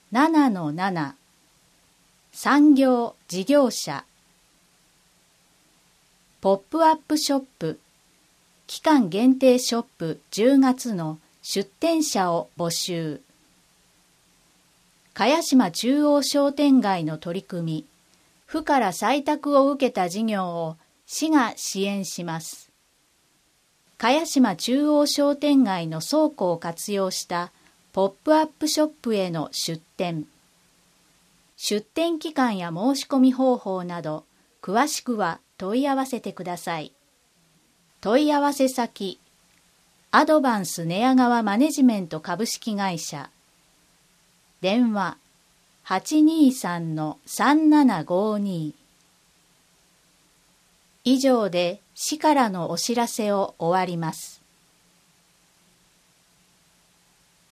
7-7 産業事業者ポップアップショップ期間限定ショップ10月の出店者を募集。茅島中央商店街の取り組み、府から採択を受けた事業を市が支援します。茅島中央商店街の倉庫を活用したポップアップショップへの出店。出店期間や申し込み方法など、詳しくは問い合わせてください。問い合わせ先、アドバンス寝屋川マネジメント株式会社。電話、823-3752。以上で市からのお知らせを終わります。